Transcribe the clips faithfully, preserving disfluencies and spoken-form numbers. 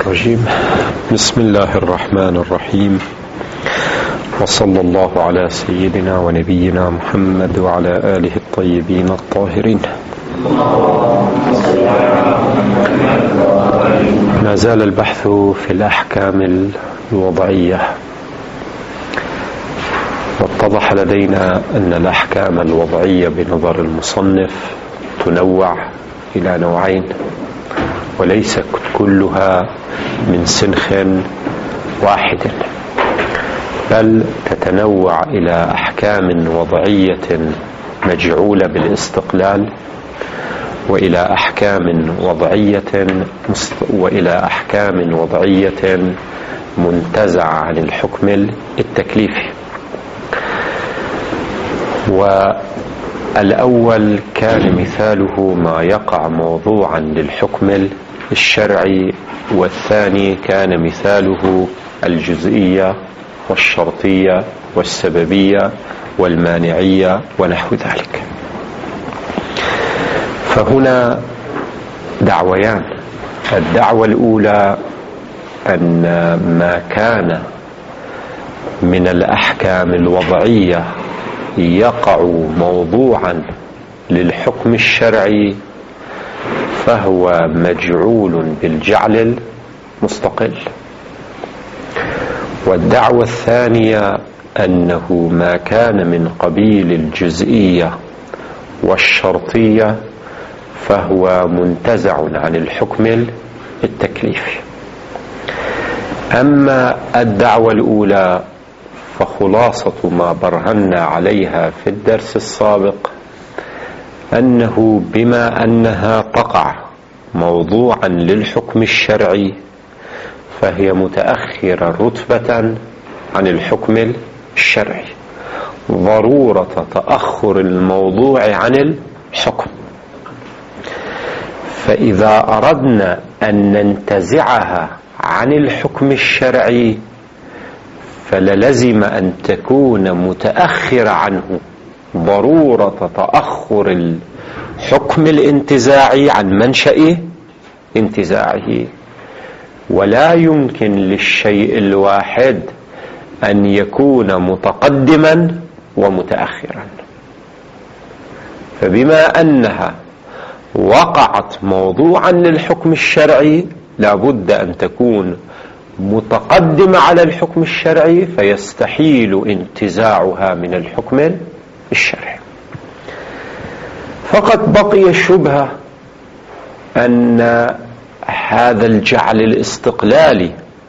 الرجيم. بسم الله الرحمن الرحيم، وصلى الله على سيدنا ونبينا محمد وعلى آله الطيبين الطاهرين. ما زال البحث في الأحكام الوضعية، واتضح لدينا أن الأحكام الوضعية بنظر المصنف تنوع إلى نوعين، وليست كلها من سنخ واحد، بل تتنوع إلى أحكام وضعية مجعولة بالاستقلال، وإلى أحكام وضعية وإلى أحكام وضعية منتزعة عن الحكم التكليفي. والأول كان مثاله ما يقع موضوعا للحكم الشرعي، والثاني كان مثاله الجزئية والشرطية والسببية والمانعية ونحو ذلك. فهنا دعويان. الدعوة الأولى أن ما كان من الأحكام الوضعية يقع موضوعا للحكم الشرعي فهو مجعول بالجعل المستقل. والدعوة الثانية أنه ما كان من قبيل الجزئية والشرطية فهو منتزع عن الحكم التكليفي. أما الدعوة الأولى فخلاصة ما برهنا عليها في الدرس السابق أنه بما أنها تقع موضوعا للحكم الشرعي فهي متأخرة رتبة عن الحكم الشرعي، ضرورة تأخر الموضوع عن الحكم. فإذا أردنا أن ننتزعها عن الحكم الشرعي فللزم أن تكون متأخرة عنه، ضرورة تأخر الحكم الانتزاعي عن منشأ انتزاعه. ولا يمكن للشيء الواحد أن يكون متقدما ومتأخرا. فبما أنها وقعت موضوعا للحكم الشرعي لابد أن تكون متقدمة على الحكم الشرعي، فيستحيل انتزاعها من الحكم الشرعي. فقط بقي الشبهة أن هذا الجعل الاستقلالي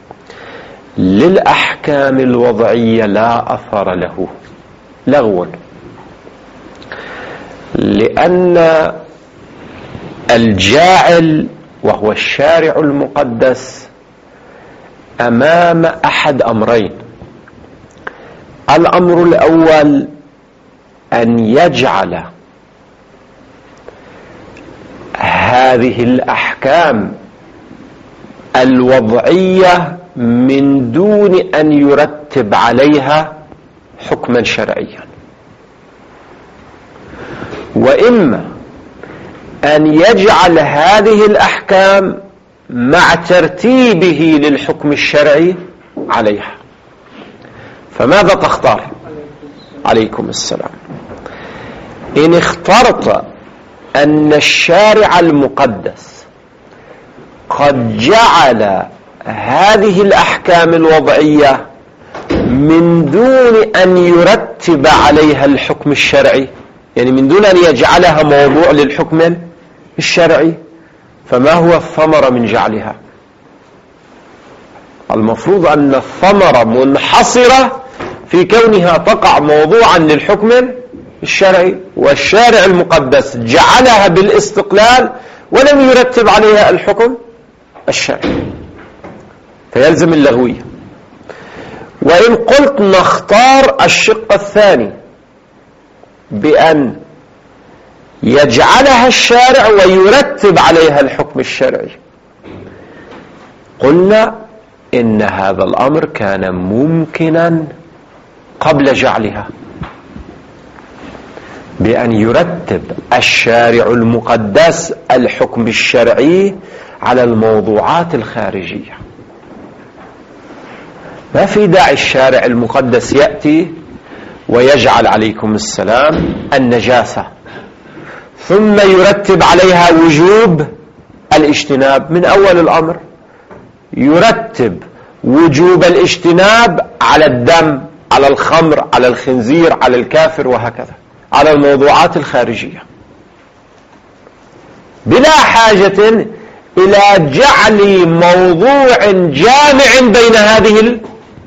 للأحكام الوضعية لا أثر له، لغو، لأن الجاعل وهو الشارع المقدس أمام أحد أمرين. الأمر الأول أن يجعل هذه الأحكام الوضعية من دون أن يرتب عليها حكما شرعيا، وإما أن يجعل هذه الأحكام مع ترتيبه للحكم الشرعي عليها. فماذا تختار؟ عليكم السلام. إن اخترت أن الشارع المقدس قد جعل هذه الأحكام الوضعية من دون أن يرتب عليها الحكم الشرعي، يعني من دون أن يجعلها موضوع للحكم الشرعي، فما هو الثمرة من جعلها؟ المفروض أن الثمرة منحصرة في كونها تقع موضوعا للحكم الشرعي، والشارع المقدس جعلها بالاستقلال ولم يرتب عليها الحكم الشرعي، فيلزم اللغوية. وإن قلت نختار الشق الثاني بأن يجعلها الشارع ويرتب عليها الحكم الشرعي، قلنا إن هذا الأمر كان ممكنا قبل جعلها، بأن يرتب الشارع المقدس الحكم الشرعي على الموضوعات الخارجية. ما في داعي الشارع المقدس يأتي ويجعل عليكم السلام النجاسة ثم يرتب عليها وجوب الاجتناب من أول الأمر، يرتب وجوب الاجتناب على الدم، على الخمر، على الخنزير، على الكافر، وهكذا على الموضوعات الخارجية، بلا حاجة إلى جعل موضوع جامع بين هذه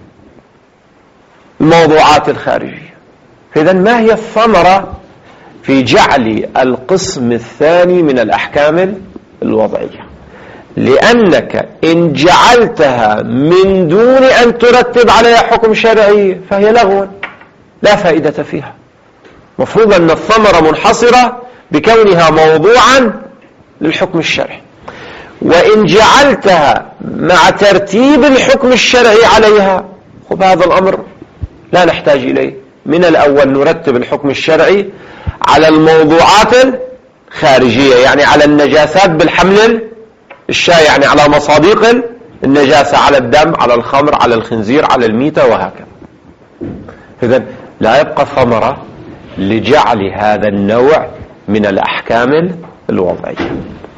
الموضوعات الخارجية. إذن ما هي الثمرة في جعل القسم الثاني من الأحكام الوضعية؟ لأنك إن جعلتها من دون أن ترتب عليها حكم شرعي فهي لغو لا فائدة فيها. مفروض أن الثمرة منحصرة بكونها موضوعا للحكم الشرعي، وإن جعلتها مع ترتيب الحكم الشرعي عليها خب هذا الأمر لا نحتاج إليه. من الأول نرتب الحكم الشرعي على الموضوعات الخارجية، يعني على النجاسات بالحمل الشائع، يعني على مصادق النجاسة، على الدم، على الخمر، على الخنزير، على الميتة، وهكذا. إذن لا يبقى ثمرة لجعل هذا النوع من الأحكام الوضعية.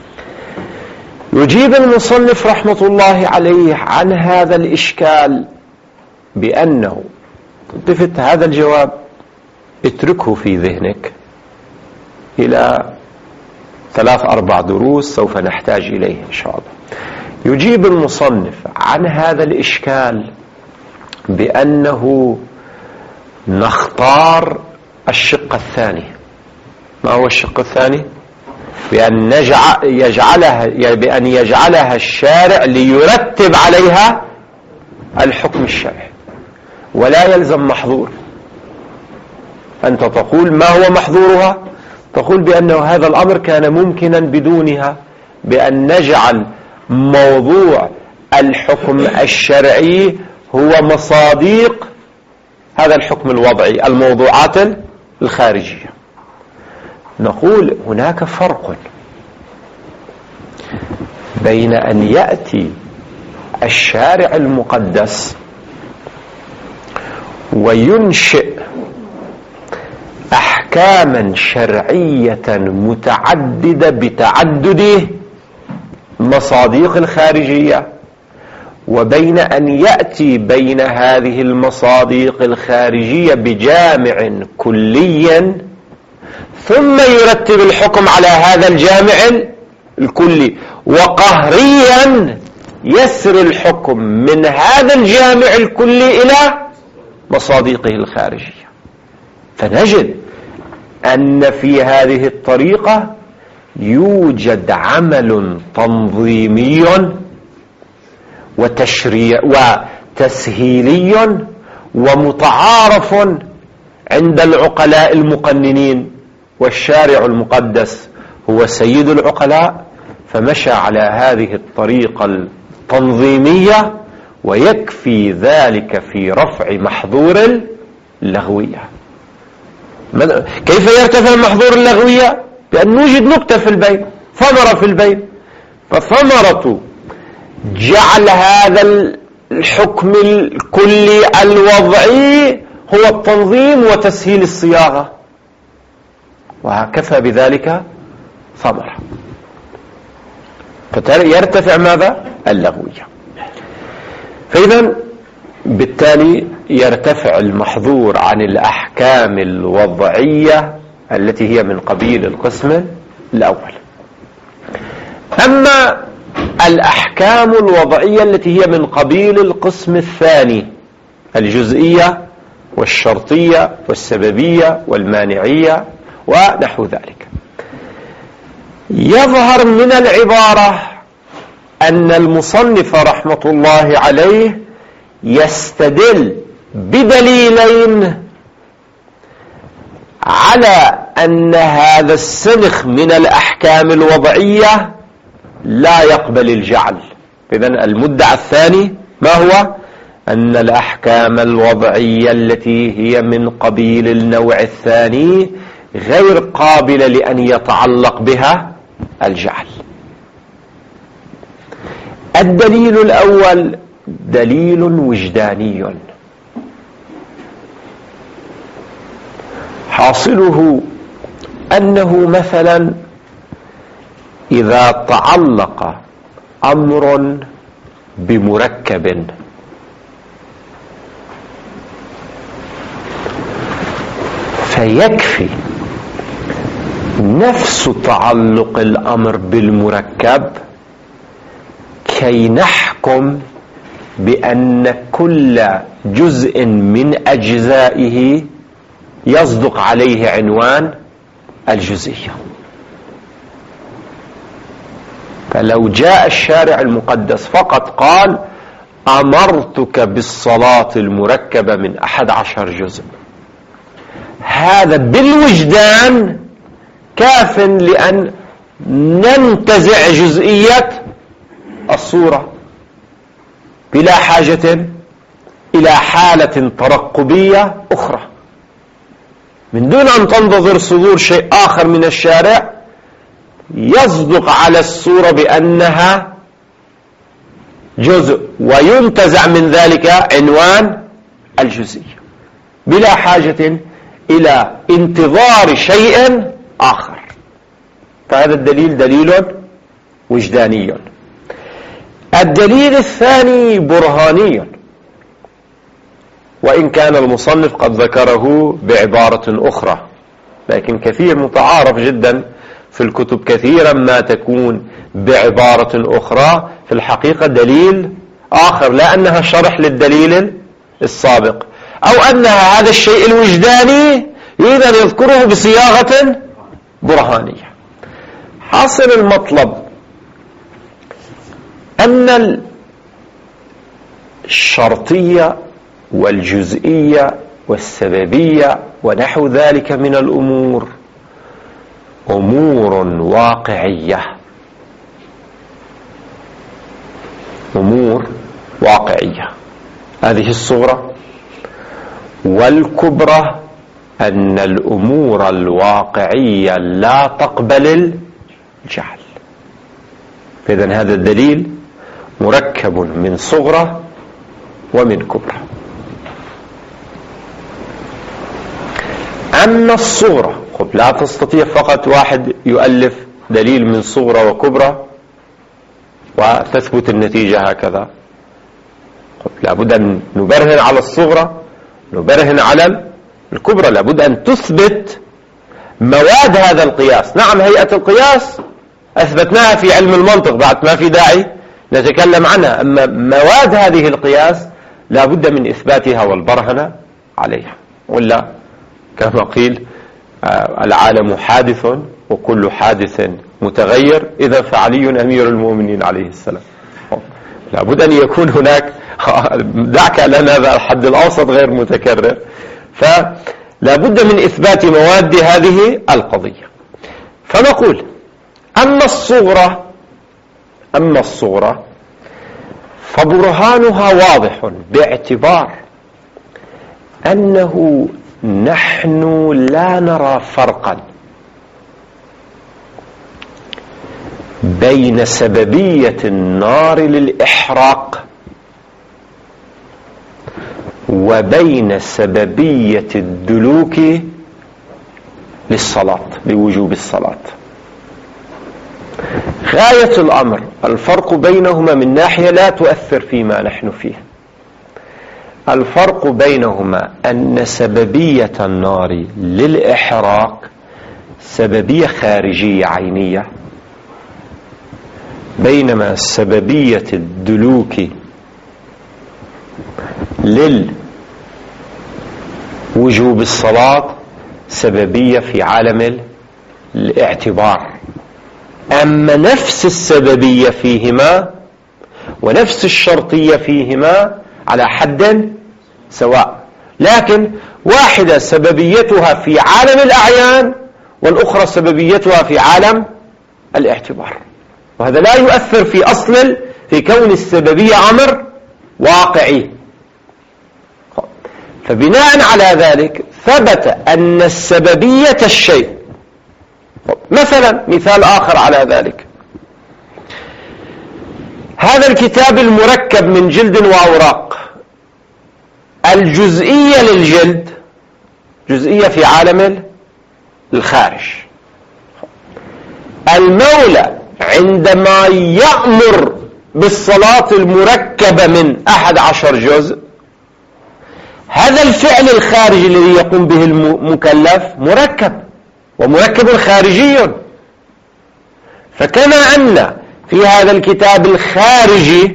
يجيب المصنف رحمة الله عليه عن هذا الإشكال بأنه، التفت هذا الجواب اتركه في ذهنك إلى ثلاث أربع دروس سوف نحتاج إليه إن شاء الله. يجيب المصنف عن هذا الإشكال بأنه نختار الشق الثاني. ما هو الشق الثاني؟ بأن نجعل يجعلها بأن يجعلها الشارع ليرتب عليها الحكم الشرعي، ولا يلزم محظور. أنت تقول ما هو محظورها؟ تقول بأنه هذا الأمر كان ممكنا بدونها، بأن نجعل موضوع الحكم الشرعي هو مصادق هذا الحكم الوضعي، الموضوعات الخارجية. نقول هناك فرق بين أن يأتي الشارع المقدس وينشئ أحكاما شرعية متعددة بتعدد مصادق الخارجية، وبين أن يأتي بين هذه المصادق الخارجية بجامع كلي ثم يرتب الحكم على هذا الجامع الكلي، وقهريا يسر الحكم من هذا الجامع الكلي إلى مصادقه الخارجية. فنجد أن في هذه الطريقة يوجد عمل تنظيمي وتشريع وتسهيلي ومتعارف عند العقلاء المقننين، والشارع المقدس هو سيد العقلاء، فمشى على هذه الطريقة التنظيمية، ويكفي ذلك في رفع محظور اللغوية. كيف يرتفع محظور اللغوية؟ بأن نوجد نكتة في البين، ثمرة في البين. فثمرة جعل هذا الحكم الكلي الوضعي هو التنظيم وتسهيل الصياغة، وكفى بذلك ثمرة. فيرتفع ماذا؟ اللغوية. فإذا بالتالي يرتفع المحظور عن الأحكام الوضعية التي هي من قبيل القسم الأول. أما الأحكام الوضعية التي هي من قبيل القسم الثاني، الجزئية والشرطية والسببية والمانعية ونحو ذلك، يظهر من العبارة أن المصنف رحمة الله عليه يستدل بدليلين على أن هذا السنخ من الأحكام الوضعية لا يقبل الجعل. إذن المدعى الثاني ما هو؟ أن الأحكام الوضعية التي هي من قبيل النوع الثاني غير قابلة لأن يتعلق بها الجعل. الدليل الأول دليل وجداني، حاصله أنه مثلا إذا تعلق أمر بمركب فيكفي نفس تعلق الأمر بالمركب كي نحكم بأن كل جزء من أجزائه يصدق عليه عنوان الجزئية. فلو جاء الشارع المقدس فقط قال أمرتك بالصلاة المركبة من أحد عشر جزء، هذا بالوجدان كاف لأن ننتزع جزئية الصورة بلا حاجة إلى حالة ترقبية أخرى، من دون أن تنتظر صدور شيء آخر من الشارع يصدق على الصورة بأنها جزء وينتزع من ذلك عنوان الجزئية بلا حاجة إلى انتظار شيء آخر. فهذا الدليل دليل وجداني. الدليل الثاني برهاني، وإن كان المصنف قد ذكره بعبارة أخرى، لكن كثير متعارف جدا في الكتب كثيرا ما تكون بعبارة أخرى في الحقيقة دليل آخر، لا أنها شرح للدليل السابق، أو أنها هذا الشيء الوجداني يريد أن يذكره بصياغة برهانية. حاصل المطلب أن الشرطية والجزئية والسببية ونحو ذلك من الأمور أمور واقعية، أمور واقعية. هذه الصورة. والكبرى أن الأمور الواقعية لا تقبل الجهل. فإذن هذا الدليل مركب من صغرى ومن كبرى. أما الصغرى لا تستطيع فقط واحد يؤلف دليل من صغرى وكبرى وتثبت النتيجة هكذا. لابد أن نبرهن على الصغرى، نبرهن على الكبرى، لابد أن تثبت مواد هذا القياس. نعم، هيئة القياس أثبتناها في علم المنطق بعد ما في داعي نتكلم عنها، أما مواد هذه القياس لابد من إثباتها والبرهنة عليها، ولا كما قيل العالم حادث وكل حادث متغير، إذا فعلي أمير المؤمنين عليه السلام. لابد أن يكون هناك، دعك لنا هذا الحد الأوسط غير متكرر، فلابد من إثبات مواد هذه القضية. فنقول أما الصغرى أما الصغرى فبرهانها واضح، باعتبار أنه نحن لا نرى فرقا بين سببية النار للإحراق وبين سببية الدلوك للصلاة، لوجوب الصلاة. غاية الأمر الفرق بينهما من ناحية لا تؤثر فيما نحن فيه. الفرق بينهما أن سببية النار للإحراق سببية خارجية عينية، بينما سببية الدلوك للوجوب الصلاة سببية في عالم الاعتبار. أما نفس السببية فيهما ونفس الشرطية فيهما على حد سواء، لكن واحدة سببيتها في عالم الأعيان والأخرى سببيتها في عالم الاعتبار، وهذا لا يؤثر في أصل في كون السببية أمر واقعي. فبناء على ذلك ثبت أن السببية الشيء. مثلا مثال آخر على ذلك، هذا الكتاب المركب من جلد وأوراق، الجزئية للجلد جزئية في عالم الخارج. المولى عندما يأمر بالصلاة المركبة من أحد عشر جزء، هذا الفعل الخارجي الذي يقوم به المكلف مركب، ومركب خارجي. فكما أن في هذا الكتاب الخارجي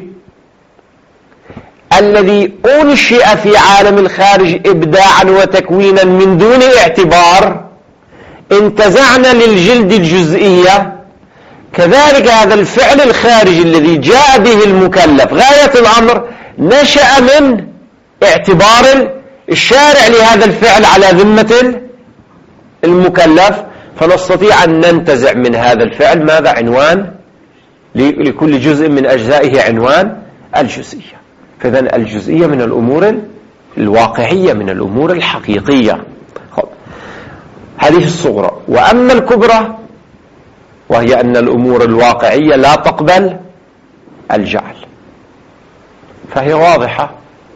الذي أنشئ في عالم الخارج إبداعا وتكوينا من دون اعتبار، انتزعنا للجلد الجزئية، كذلك هذا الفعل الخارجي الذي جاء به المكلف غاية الأمر نشأ من اعتبار الشارع لهذا الفعل على ذمة المكلف، فنستطيع أن ننتزع من هذا الفعل ماذا؟ عنوان لكل جزء من أجزائه، عنوان الجزئية. فإذن الجزئية من الأمور الواقعية، من الأمور الحقيقية. هذه الصغرى. وأما الكبرى وهي أن الأمور الواقعية لا تقبل الجعل، فهي واضحة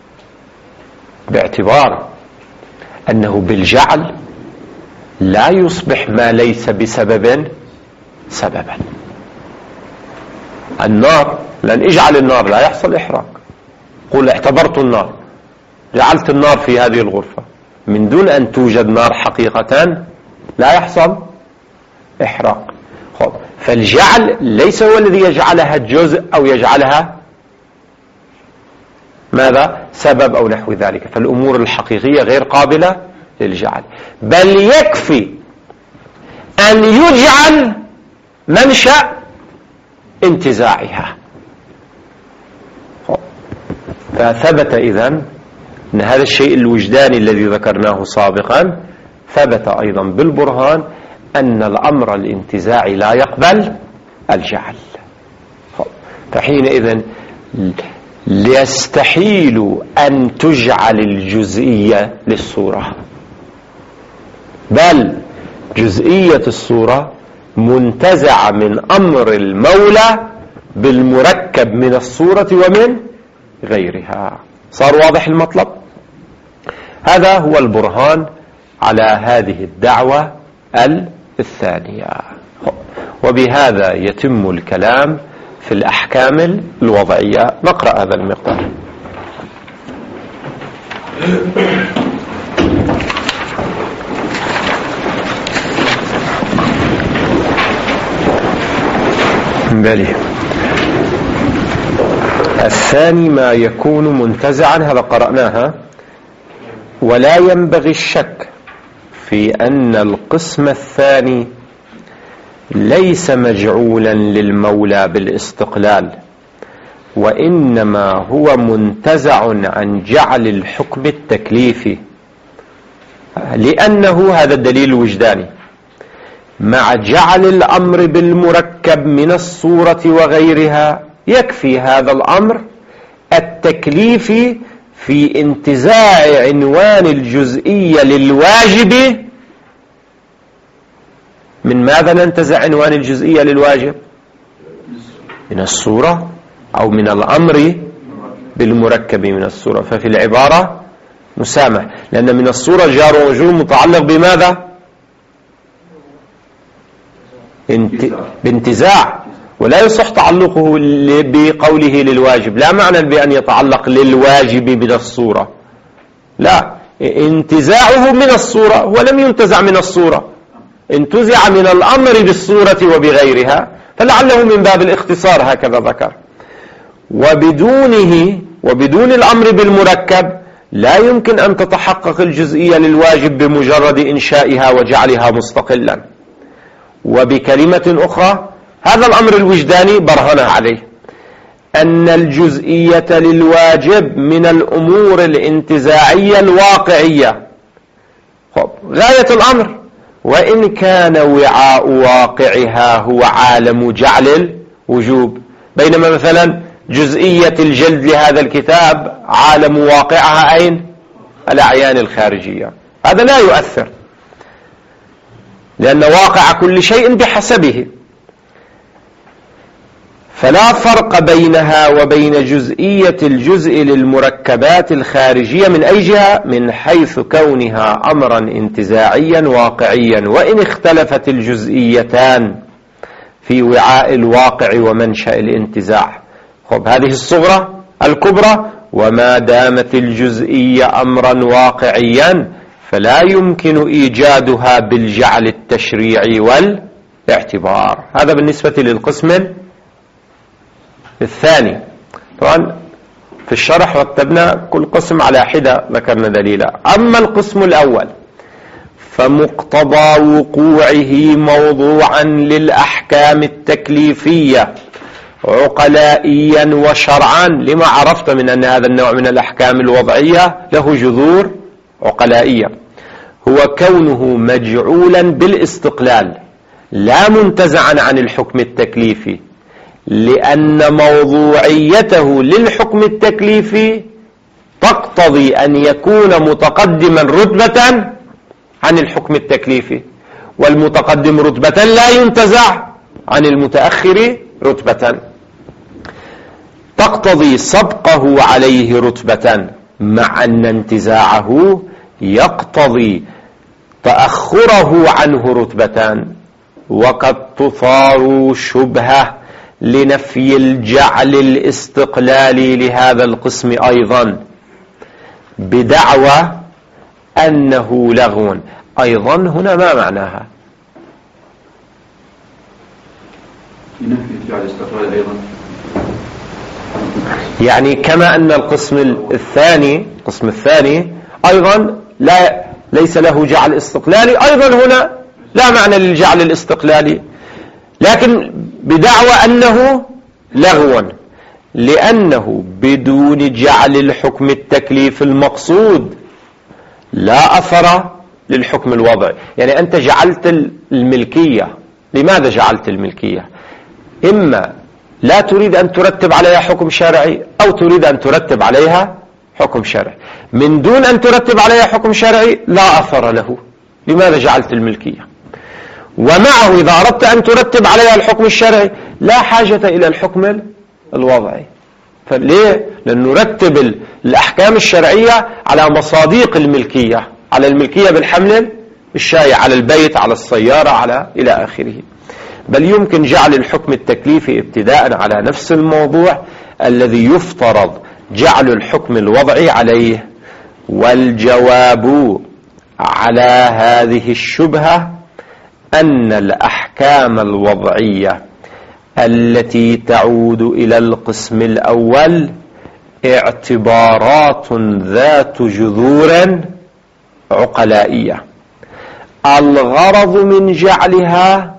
باعتبار أنه بالجعل لا يصبح ما ليس بسبب سببا. النار، لأن اجعل النار لا يحصل إحراق. قل اعتبرت النار، جعلت النار في هذه الغرفة من دون أن توجد نار حقيقة، لا يحصل إحراق. خب. فالجعل ليس هو الذي يجعلها جزء أو يجعلها ماذا؟ سبب أو نحو ذلك. فالأمور الحقيقية غير قابلة للجعل، بل يكفي أن يجعل منشأ انتزاعها. فثبت إذن أن هذا الشيء الوجداني الذي ذكرناه سابقا ثبت أيضا بالبرهان أن الأمر الانتزاعي لا يقبل الجعل. فحينئذ يستحيل أن تجعل الجزئية للصورة، بل جزئية الصورة منتزعة من أمر المولى بالمركب من الصورة ومن غيرها. صار واضح المطلب؟ هذا هو البرهان على هذه الدعوة الثانية. وبهذا يتم الكلام في الأحكام الوضعية. نقرأ هذا المقدار. بلي. الثاني ما يكون منتزعا، هذا قرأناها. ولا ينبغي الشك في أن القسم الثاني ليس مجعولا للمولى بالاستقلال، وإنما هو منتزع عن جعل الحكم التكليفي، لأنه هذا الدليل الوجداني مع جعل الأمر بالمركب من الصورة وغيرها يكفي هذا الأمر التكليفي في انتزاع عنوان الجزئية للواجب. من ماذا ننتزع عنوان الجزئية للواجب؟ من الصورة أو من الأمر بالمركب من الصورة. ففي العبارة مسامح، لأن من الصورة جار ومجرور متعلق بماذا؟ بانتزاع، ولا يصح تعلقه بقوله للواجب. لا معنى بأن يتعلق للواجب من الصورة، لا، انتزاعه من الصورة ولم ينتزع من الصورة، انتزع من الأمر بالصورة وبغيرها، فلعله من باب الاختصار هكذا ذكر. وبدونه وبدون الأمر بالمركب لا يمكن أن تتحقق الجزئية للواجب بمجرد إنشائها وجعلها مستقلا. وبكلمة أخرى هذا الأمر الوجداني برهن عليه أن الجزئية للواجب من الأمور الانتزاعية الواقعية. خب. غاية الأمر وإن كان وعاء واقعها هو عالم جعل الوجوب، بينما مثلا جزئية الجلد لهذا الكتاب عالم واقعها أين؟ الأعيان الخارجية. هذا لا يؤثر، لأن واقع كل شيء بحسبه. فلا فرق بينها وبين جزئية الجزء للمركبات الخارجية من أي جهة؟ من حيث كونها أمرا انتزاعيا واقعيا، وإن اختلفت الجزئيتان في وعاء الواقع ومنشأ الانتزاع. خب هذه الصغرى الكبرى، وما دامت الجزئية أمرا واقعيا فلا يمكن إيجادها بالجعل التشريعي والاعتبار. هذا بالنسبة للقسم الثاني. طبعا في الشرح رتبنا كل قسم على حدة ذكرنا دليلا. أما القسم الأول فمقتضى وقوعه موضوعا للأحكام التكليفية عقلائيا وشرعا، لما عرفت من أن هذا النوع من الأحكام الوضعية له جذور عقلائية، هو كونه مجعولا بالاستقلال لا منتزعا عن الحكم التكليفي، لأن موضوعيته للحكم التكليفي تقتضي أن يكون متقدما رتبة عن الحكم التكليفي، والمتقدم رتبة لا ينتزع عن المتأخر رتبة، تقتضي سبقه عليه رتبة، مع أن انتزاعه يقتضي تأخره عنه رتبة. وقد تثار شبهة لنفي الجعل الاستقلالي لهذا القسم أيضا بدعوى أنه لغو. أيضا هنا ما معناها؟ نفي الجعل الاستقلالي أيضا، يعني كما أن القسم الثاني القسم الثاني أيضا لا ليس له جعل استقلالي، أيضا هنا لا معنى للجعل الاستقلالي، لكن بدعوى أنه لغو، لأنه بدون جعل الحكم التكليف المقصود لا أثر للحكم الوضعي. يعني أنت جعلت الملكية، لماذا جعلت الملكية؟ إما لا تريد أن ترتب عليها حكم شرعي، أو تريد أن ترتب عليها حكم شرعي. من دون أن ترتب عليها حكم شرعي لا أثر له، لماذا جعلت الملكية؟ ومعه إذا أردت أن ترتب عليها الحكم الشرعي لا حاجة إلى الحكم الوضعي. فليه؟ لأن نرتب الأحكام الشرعية على مصاديق الملكية، على الملكية بالحمل الشائع، على البيت، على السيارة، على إلى آخره. بل يمكن جعل الحكم التكليفي ابتداء على نفس الموضوع الذي يفترض جعل الحكم الوضعي عليه. والجواب على هذه الشبهة أن الأحكام الوضعية التي تعود إلى القسم الأول اعتبارات ذات جذور عقلائية، الغرض من جعلها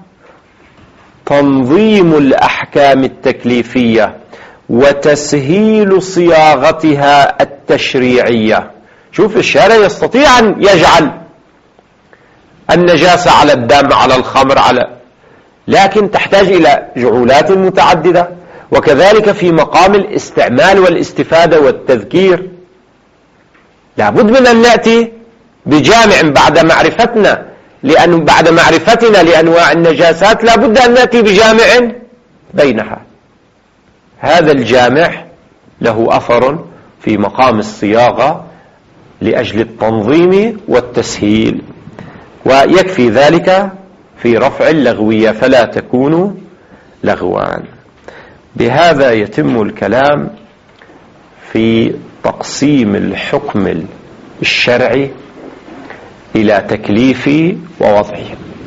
تنظيم الأحكام التكليفية وتسهيل صياغتها التشريعية. شوف الشارع يستطيع أن يجعل النجاسة على الدم، على الخمر، على لكن تحتاج إلى جعولات متعددة، وكذلك في مقام الاستعمال والاستفادة والتذكير لابد من أن نأتي بجامع بعد معرفتنا لأن بعد معرفتنا لأنواع النجاسات لابد أن نأتي بجامع بينها. هذا الجامع له أثر في مقام الصياغة لأجل التنظيم والتسهيل، ويكفي ذلك في رفع اللغوية فلا تكون لغوان. بهذا يتم الكلام في تقسيم الحكم الشرعي إلى تكليفي ووضعي.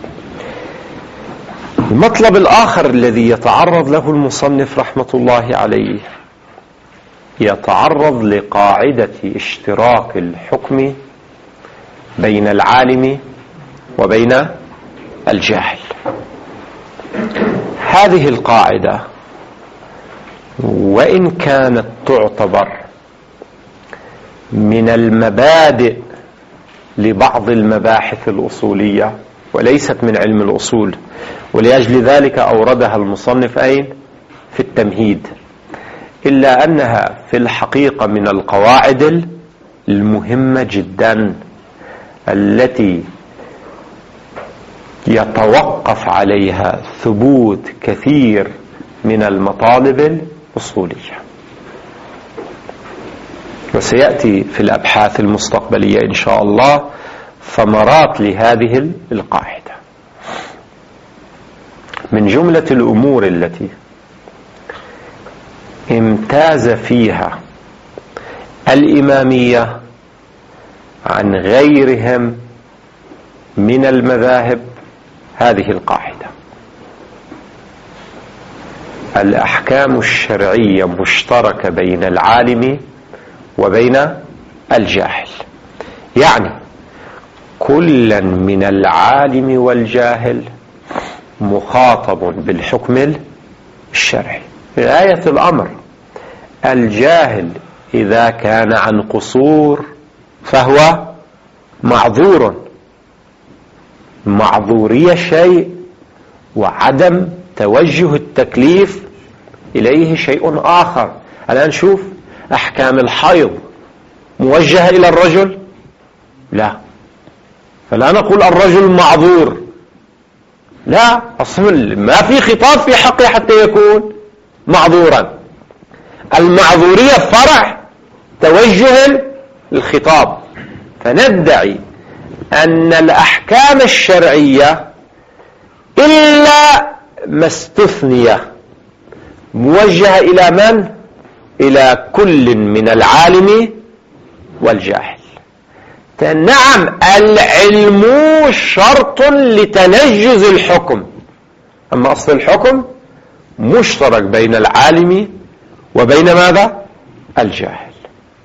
المطلب الآخر الذي يتعرض له المصنف رحمة الله عليه يتعرض لقاعدة اشتراك الحكم بين العالم وبين الجاهل. هذه القاعدة وإن كانت تعتبر من المبادئ لبعض المباحث الأصولية وليست من علم الأصول، ولأجل ذلك أوردها المصنف أين؟ في التمهيد، إلا أنها في الحقيقة من القواعد المهمة جدا التي يتوقف عليها ثبوت كثير من المطالب الأصولية. وسيأتي في الأبحاث المستقبلية إن شاء الله ثمرات لهذه القاعدة. من جملة الأمور التي امتاز فيها الإمامية عن غيرهم من المذاهب هذه القاعدة: الأحكام الشرعية مشتركة بين العالم وبين الجاهل، يعني كلا من العالم والجاهل مخاطب بالحكم الشرعي. غاية الأمر الجاهل إذا كان عن قصور فهو معذور، معذورية شيء وعدم توجه التكليف إليه شيء آخر. الآن شوف أحكام الحيض موجهة إلى الرجل؟ لا، فلا نقول الرجل معذور، لا، أصلا ما في خطاب في حقه حتى يكون معذورا. المعذورية فرع توجه الخطاب. فندعي أن الأحكام الشرعية إلا ما استثني موجهة إلى من؟ إلى كل من العالم والجاهل. نعم، العلم شرط لتنجز الحكم، أما أصل الحكم مشترك بين العالم وبين ماذا؟ الجاهل.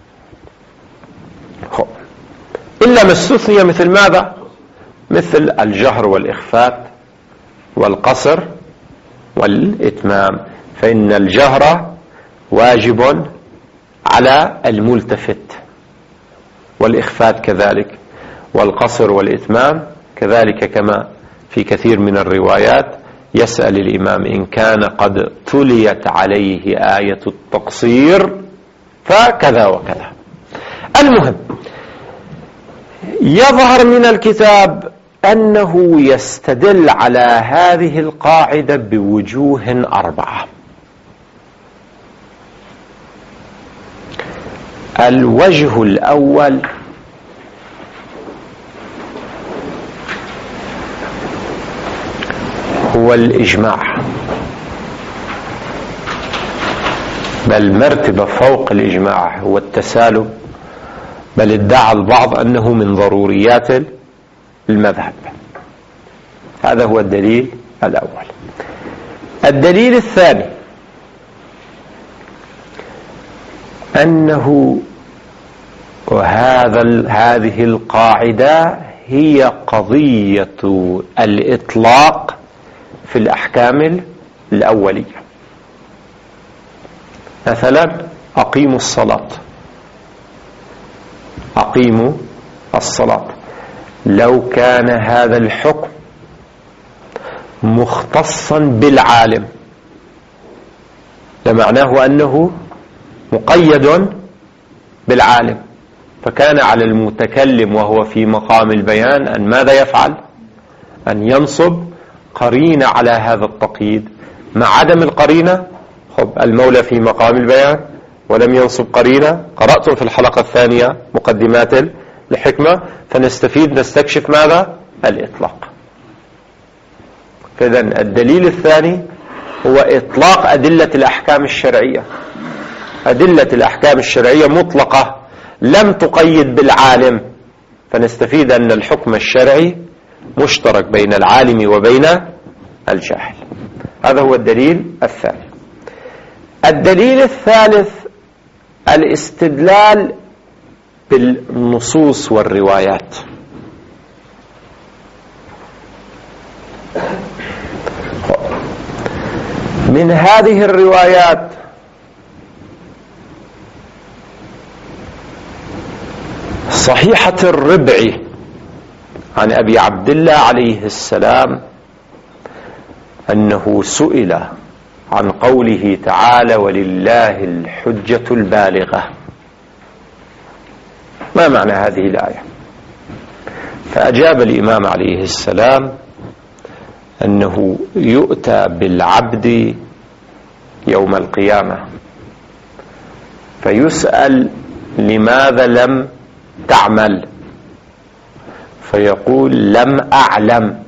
إلا ما استثني مثل ماذا؟ مثل الجهر والإخفاء والقصر والإتمام، فإن الجهر واجب على الملتفت، والإخفاء كذلك، والقصر والإتمام كذلك، كما في كثير من الروايات يسأل الإمام إن كان قد تليت عليه آية التقصير فكذا وكذا. المهم، يظهر من الكتاب أنه يستدل على هذه القاعدة بوجوه أربعة. الوجه الأول هو الإجماع، بل مرتبة فوق الإجماع هو التسالم، بل ادعى البعض أنه من ضروريات المذهب. هذا هو الدليل الأول. الدليل الثاني أنه وهذا هذه القاعدة هي قضية الإطلاق في الأحكام الأولية. مثلا أقيموا الصلاة، أقيموا الصلاة، لو كان هذا الحكم مختصا بالعالم لمعناه أنه مقيد بالعالم، فكان على المتكلم وهو في مقام البيان أن ماذا يفعل؟ أن ينصب قرينة على هذا التقييد. مع عدم القرينة، خب المولى في مقام البيان ولم ينصب قرينة. قرأتم في الحلقة الثانية مقدمات الحكمة، فنستفيد نستكشف ماذا؟ الإطلاق. فإذن الدليل الثاني هو إطلاق أدلة الأحكام الشرعية. أدلة الأحكام الشرعية مطلقة لم تقيد بالعالم، فنستفيد أن الحكم الشرعي مشترك بين العالم وبين الجاهل. هذا هو الدليل الثاني. الدليل الثالث الاستدلال بالنصوص والروايات. من هذه الروايات صحيحة الربع عن أبي عبد الله عليه السلام أنه سئل عن قوله تعالى ولله الحجة البالغة، ما معنى هذه الآية؟ فأجاب الإمام عليه السلام أنه يؤتى بالعبد يوم القيامة فيسأل لماذا لم تعمل فيقول لم أعلم.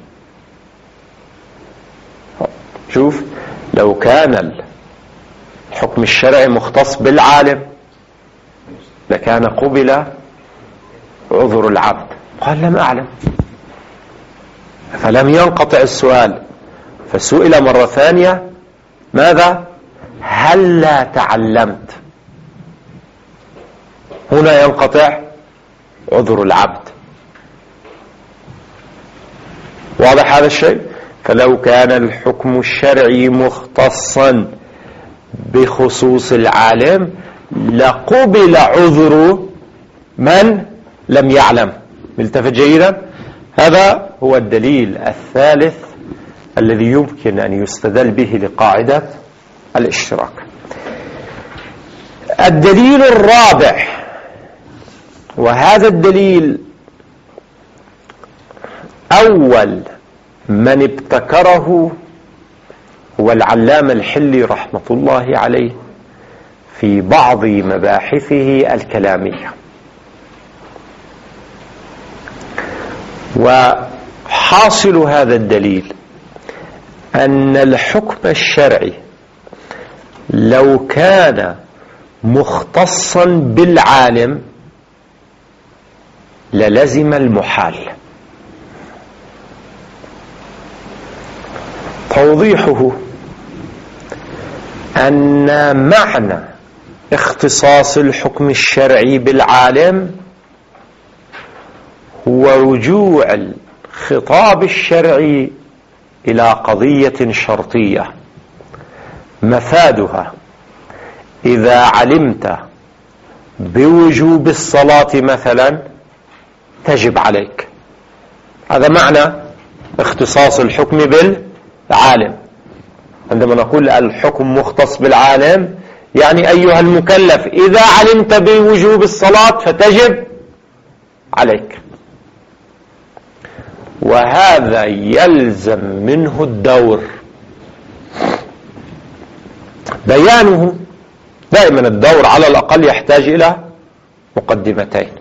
شوف، لو كان الحكم الشرعي مختص بالعالم لكان قبل عذر العبد، قال لم أعلم فلم ينقطع السؤال، فسئل مرة ثانية ماذا؟ هل لا تعلمت؟ هنا ينقطع عذر العبد. واضح هذا الشيء؟ فلو كان الحكم الشرعي مختصا بخصوص العالم لقبل عذر من لم يعلم. ملتفت جيدا؟ هذا هو الدليل الثالث الذي يمكن أن يستدل به لقاعدة الاشتراك. الدليل الرابع، وهذا الدليل أول من ابتكره هو العلامة الحلي رحمة الله عليه في بعض مباحثه الكلامية. وحاصل هذا الدليل أن الحكم الشرعي لو كان مختصا بالعالم للزم المحال. توضيحه أن معنى اختصاص الحكم الشرعي بالعالم هو رجوع الخطاب الشرعي إلى قضية شرطية مفادها إذا علمت بوجوب الصلاة مثلا تجب عليك. هذا معنى اختصاص الحكم بالعالم. عندما نقول الحكم مختص بالعالم يعني أيها المكلف إذا علمت بوجوب الصلاة فتجب عليك. وهذا يلزم منه الدور. بيانه دائما الدور على الأقل يحتاج إلى مقدمتين.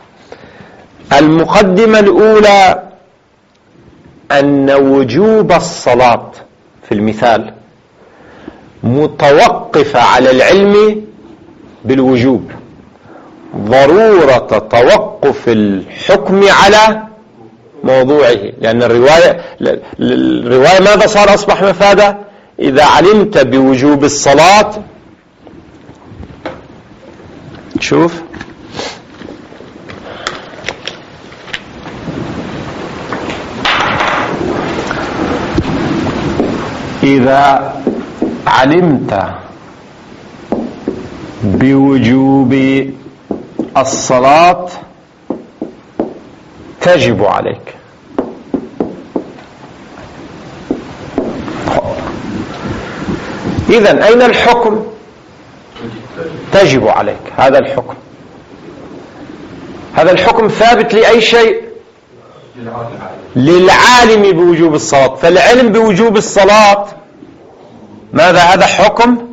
المقدمة الأولى أن وجوب الصلاة في المثال متوقف على العلم بالوجوب، ضرورة توقف الحكم على موضوعه، لأن الرواية الرواية ماذا صار أصبح مفادة؟ إذا علمت بوجوب الصلاة. شوف إذا علمت بوجوب الصلاة تجب عليك. إذن أين الحكم؟ تجب عليك. هذا الحكم هذا الحكم ثابت لأي شيء؟ للعالم بوجوب الصلاة. فالعلم بوجوب الصلاة ماذا؟ هذا حكم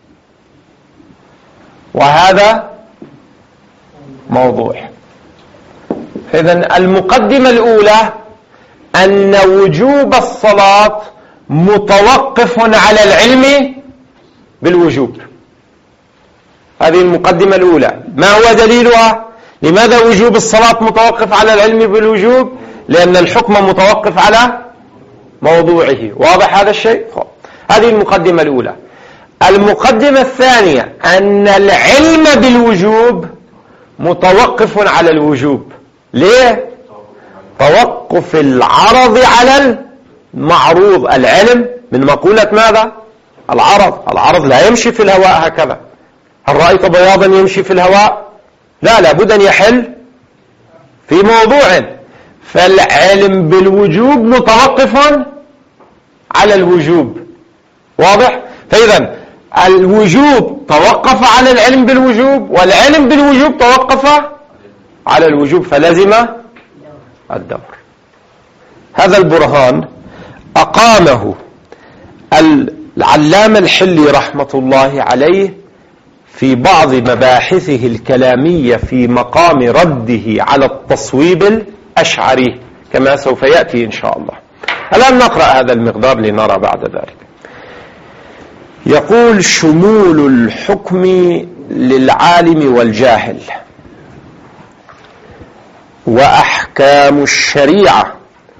وهذا موضوع. إذن المقدمة الأولى أن وجوب الصلاة متوقف على العلم بالوجوب. هذه المقدمة الأولى. ما هو دليلها؟ لماذا وجوب الصلاة متوقف على العلم بالوجوب؟ لأن الحكم متوقف على موضوعه. واضح هذا الشيء؟ هذه المقدمة الأولى. المقدمة الثانية أن العلم بالوجوب متوقف على الوجوب. ليه؟ توقف العرض على المعروض. العلم من مقولة ماذا؟ العرض. العرض لا يمشي في الهواء هكذا. هل رأيت بياضا يمشي في الهواء؟ لا، لابد أن يحل في موضوع. فالعلم بالوجوب متوقف على الوجوب. واضح؟ فإذا الوجوب توقف على العلم بالوجوب، والعلم بالوجوب توقف على الوجوب، فلزم الدور. هذا البرهان أقامه العلامة الحلي رحمة الله عليه في بعض مباحثه الكلامية في مقام رده على التصويب الأشعري كما سوف يأتي إن شاء الله. الآن نقرأ هذا المقدار لنرى بعد ذلك. يقول: شمول الحكم للعالم والجاهل، وأحكام الشريعة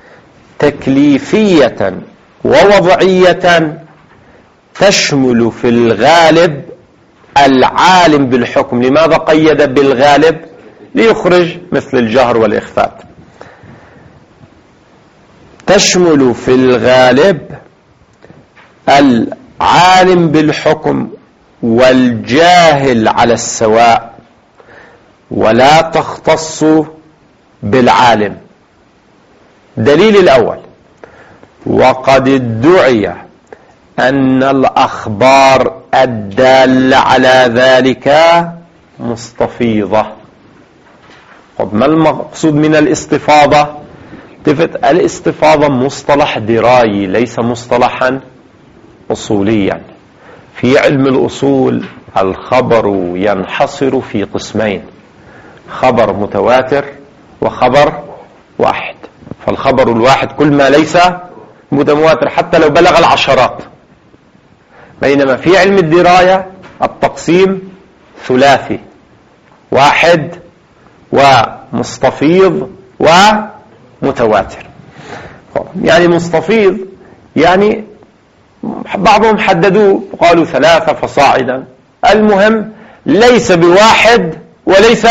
تكليفية ووضعية تشمل في الغالب العالم بالحكم. لماذا قيد بالغالب؟ ليخرج مثل الجهر والإخفاء. تشمل في الغالب العالم بالحكم والجاهل على السواء، ولا تختص بالعالم. دليل الأول: وقد ادعي أن الأخبار الدالة على ذلك مستفيضة. طب ما المقصود من الاستفاضة؟ تفت الاستفاضة مصطلح درائي ليس مصطلحا أصوليا. في علم الأصول الخبر ينحصر في قسمين: خبر متواتر وخبر واحد. فالخبر الواحد كل ما ليس متواتر حتى لو بلغ العشرات. بينما في علم الدراية التقسيم ثلاثي: واحد ومستفيض ومتواتر. يعني مستفيض يعني بعضهم حددوه قالوا ثلاثة فصاعدا. المهم ليس بواحد وليس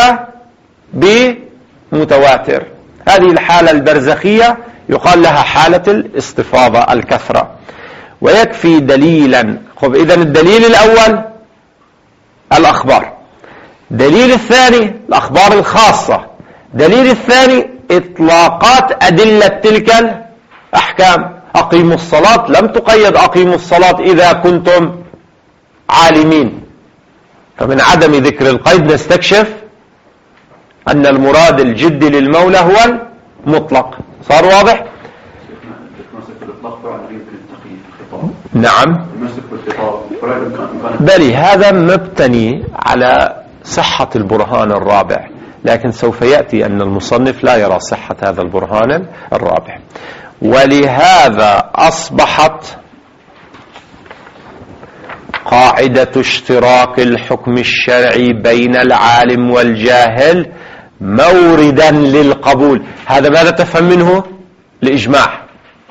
بمتواتر. هذه الحالة البرزخية يقال لها حالة الاستفاضة الكثرة. ويكفي دليلا. خب إذن الدليل الأول الأخبار. دليل الثاني الأخبار الخاصة. دليل الثاني إطلاقات أدلة تلك الأحكام. أقيموا الصلاة لم تقيد أقيموا الصلاة إذا كنتم عالمين. فمن عدم ذكر القيد نستكشف أن المراد الجدي للمولى هو المطلق. صار واضح؟ نعم بلي هذا مبتني على صحة البرهان الرابع، لكن سوف يأتي أن المصنف لا يرى صحة هذا البرهان الرابع. ولهذا أصبحت قاعدة اشتراك الحكم الشرعي بين العالم والجاهل موردا للقبول. هذا ماذا تفهم منه؟ الإجماع.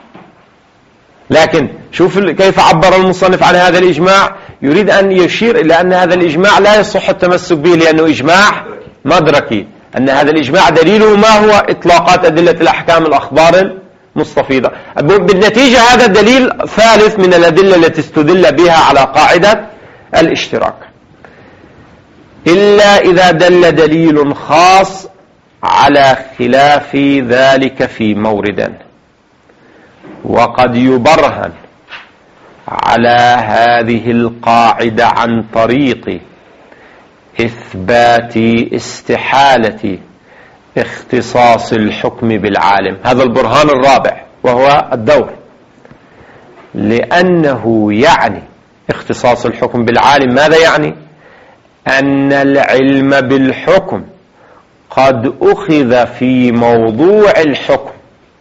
لكن شوف كيف عبر المصنف عن هذا الإجماع. يريد أن يشير إلى أن هذا الإجماع لا يصح التمسك به لأنه إجماع مدركي. أن هذا الإجماع دليله ما هو؟ إطلاقات أدلة الأحكام الأخبار المستفيضة. بالنتيجة هذا دليل ثالث من الأدلة التي استدل بها على قاعدة الاشتراك. إلا إذا دل دليل خاص على خلاف ذلك في مورد. وقد يبرهن على هذه القاعدة عن طريق إثبات استحالة اختصاص الحكم بالعالم. هذا البرهان الرابع وهو الدور. لأنه يعني اختصاص الحكم بالعالم ماذا يعني؟ أن العلم بالحكم قد أخذ في موضوع الحكم.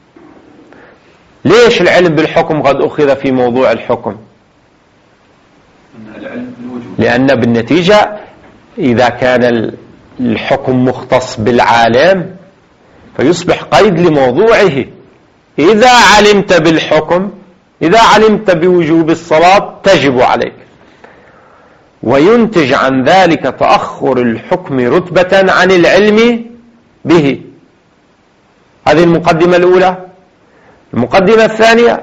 ليش العلم بالحكم قد أخذ في موضوع الحكم؟ لأن بالنتيجة إذا كان الحكم مختص بالعالم فيصبح قيد لموضوعه. إذا علمت بالحكم، إذا علمت بوجوب الصلاة تجب عليك. وينتج عن ذلك تأخر الحكم رتبة عن العلم به. هذه المقدمة الأولى. المقدمة الثانية: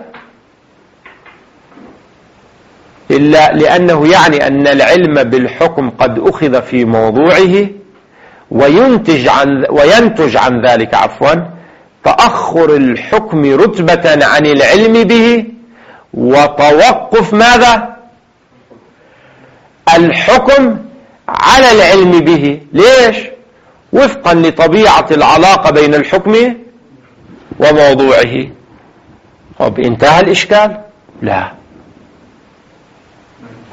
إلا لأنه يعني أن العلم بالحكم قد أخذ في موضوعه وينتج عن وينتج عن ذلك عفوا تأخر الحكم رتبة عن العلم به وتوقف ماذا؟ الحكم على العلم به. ليش؟ وفقا لطبيعة العلاقة بين الحكم وموضوعه. طب انتهى الإشكال؟ لا.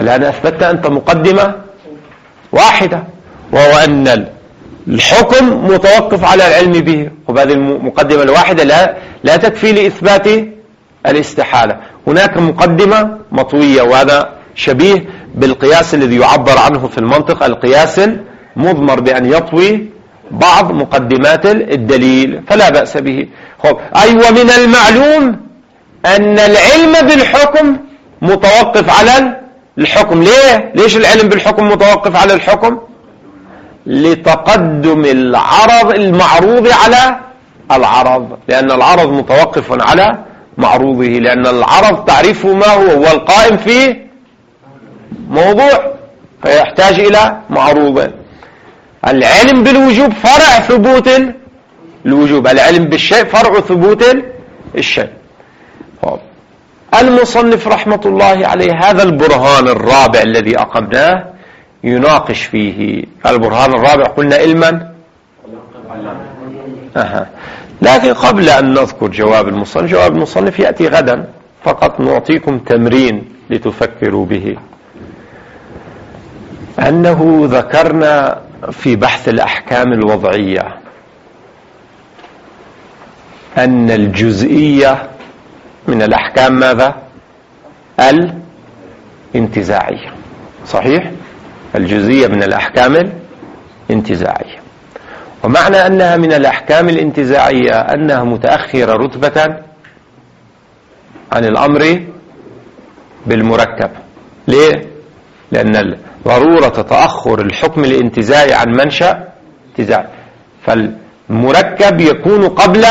الآن أثبتت أنت مقدمة واحدة، وهو أن الحكم متوقف على العلم به، وهذه المقدمة الواحدة لا, لا تكفي لإثبات الاستحالة. هناك مقدمة مطوية، وهذا شبيه بالقياس الذي يعبر عنه في المنطق القياس المضمر، بأن يطوي بعض مقدمات الدليل، فلا بأس به. أي ومن المعلوم أن العلم بالحكم متوقف على الحكم. ليه؟ ليش العلم بالحكم متوقف على الحكم؟ لتقدم العرض المعروض على العرض، لأن العرض متوقف على معروضه، لأن العرض تعريفه ما هو؟ هو القائم في موضوع، فيحتاج إلى معروض. العلم بالوجوب فرع ثبوت الوجوب، العلم بالشيء فرع ثبوت الشيء. المصنف رحمة الله عليه هذا البرهان الرابع الذي أقمناه يناقش فيه. البرهان الرابع قلنا علما أها. لكن قبل أن نذكر جواب المصنف، جواب المصنف يأتي غدا، فقط نعطيكم تمرين لتفكروا به. أنه ذكرنا في بحث الأحكام الوضعية أن الجزئية من الأحكام ماذا؟ الانتزاعية، صحيح؟ الجزئية من الأحكام الانتزاعية، ومعنى أنها من الأحكام الانتزاعية أنها متأخرة رتبة عن الأمر بالمركب. ليه؟ لأن ضرورة تأخر الحكم الانتزاعي عن منشأ انتزاعي، فالمركب يكون قبل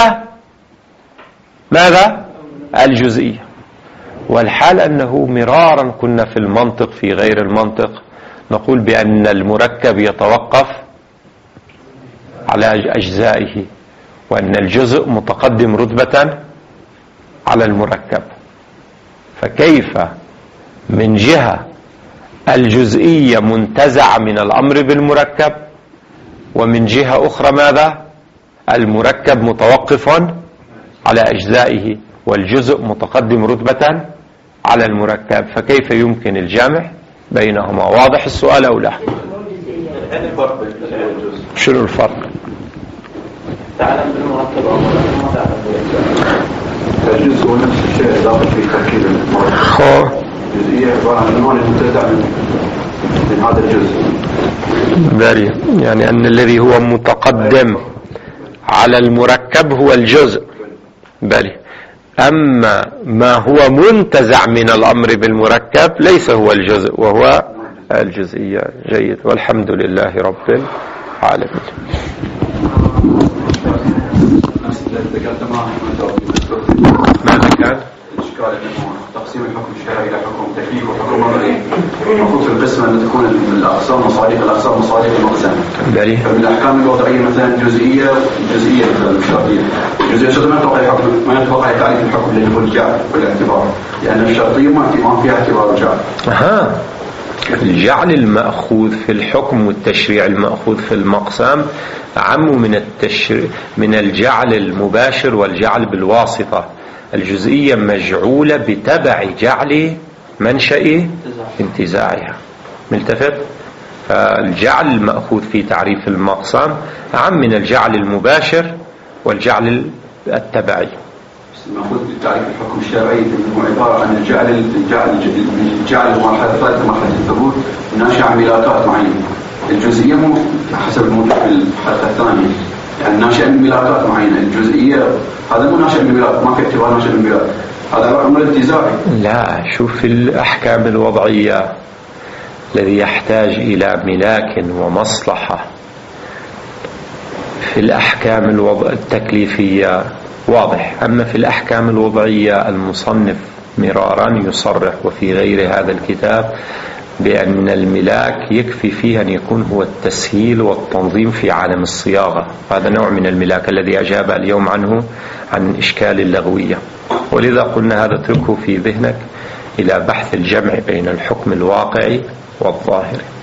ماذا؟ الجزئية. والحال أنه مرارا كنا في المنطق في غير المنطق نقول بأن المركب يتوقف على أجزائه، وأن الجزء متقدم رتبة على المركب. فكيف من جهة الجزئية منتزع من الأمر بالمركب، ومن جهة أخرى ماذا؟ المركب متوقف على أجزائه والجزء متقدم رتبة على المركب، فكيف يمكن الجمع بينهما؟ واضح السؤال أو لا؟ شنو الفرق؟ تعلم بالمركب أو ما تعلم الجزء هو نفس الشيء داخل في تركيب المركب. الجزئية عبارة عن نوع منتزع من هذا الجزء. باري، يعني أن الذي هو متقدم على المركب هو الجزء. باري، أما ما هو منتزع من الأمر بالمركب ليس هو الجزء وهو الجزئية. جيد، والحمد لله رب العالمين. ماذا كان؟ الإشكال أنه تقسيم الحكم الشرعي إلى حكم تكليف وحكم وضعي، المفروض في القسم أن تكون الأقسام مصالح الأقسام مصالح المقسم. فمن الأحكام الوضعية مثلا جزئية جزئية مثلا الشرطية، الجزئية الشرطية ما يتوقع الحكم ما يتوقع تعريف الحكم اللي هو الجعل والاعتبار، لأن الشرطية ما فيها اعتبار الجعل. أها. الجعل المأخوذ في الحكم والتشريع المأخوذ في المقسام عم من التشريع من الجعل المباشر والجعل بالواسطة. الجزئية مجعولة بتبع جعل منشأ انتزاعها. ملتفت؟ فالجعل المأخوذ في تعريف المقسام عم من الجعل المباشر والجعل التبعي. المأخوذ بتعريف الحكم الشرعي هو عبارة عن الجعل الجعل الجعل المرحلة الثالثة مرحلة الثبوت ناشئ عن ملاكات معينة. الجزئية مو حسب الموجود في الحالة الثانية، يعني ناشئ من ملاكات معينة. الجزئية هذا مو ناشئ من ملاك، ما في اعتبار ناشئ من ملاك، هذا أمر انتزاعي. لا، شوف الأحكام الوضعية الذي يحتاج إلى ملاك ومصلحة. في الأحكام الوضع التكليفية واضح، أما في الأحكام الوضعية المصنف مرارا يصرح وفي غير هذا الكتاب بأن الملاك يكفي فيه أن يكون هو التسهيل والتنظيم في عالم الصياغة. هذا نوع من الملاك الذي أجاب اليوم عنه عن إشكال اللغوية، ولذا قلنا هذا اتركه في ذهنك إلى بحث الجمع بين الحكم الواقعي والظاهري.